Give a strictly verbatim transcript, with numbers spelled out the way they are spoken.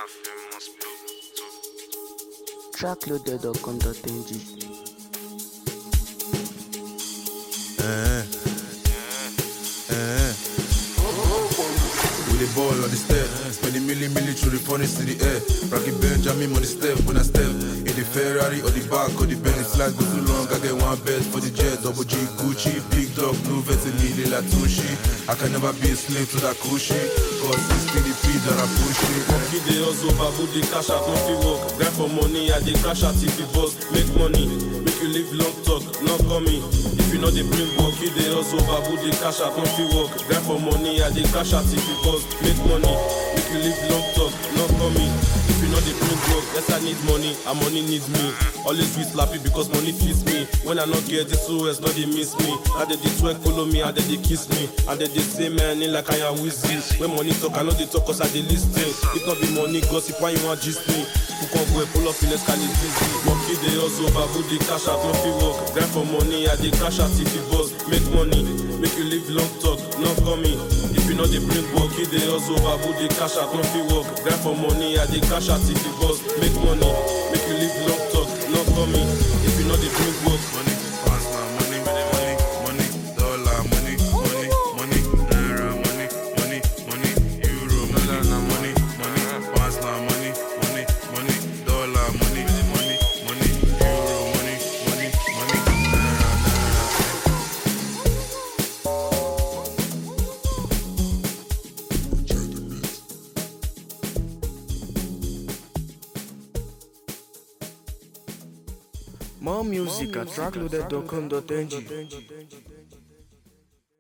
trackloaded dot com dot n g. Eh, eh. With the ball on the step, spend a million million through the funny to the air. Rocky Benjamin on the step when I step. In the Ferrari or the back or the Bentley, flight go too long. I get one bed for the jet, double G Gucci, big dog, blue vet and me la Tushi. I can never be a slave to that cushy. Cause it's the P that I push it. Monkey they hustle, babu they cash out, no fee work. Grind for money, I they crash out if you boss. Make money, make you live long talk, not coming. If you know they bring monkey they hustle, babu they cash out, no fee work. Grind for money, I they crash out if you boss. Make money, make you live long talk, not coming. If you know they bring work, yes I need money, and money needs me. Always be slappy because money fits me. When I not get this O S, not they miss me. And they they twerk follow me, and they they kiss me. And they they say man in like I am Wizzy. When money talk, I know they talk cause I they listen. If not be money gossip, why you want gist me? Who can go and pull up in the sky busy. Monkey they also babu they cash out, no fee work. Grind for money, I they cash out if you boss. Make money, make you live long talk, not coming. If you know they bring work, they also babu they cash out, no fee work. Grind for money, I they cash out if you boss. Make money, make you live long talk, not coming. If you know they bring work, Money, pass now, money, money, money, dollar, money, money, money, naira, money, money, money, euro, money, money, money, pass now, money, money, money, dollar, money, money, money, euro, money, money, money, naira, More music at trackloaded dot com dot n g.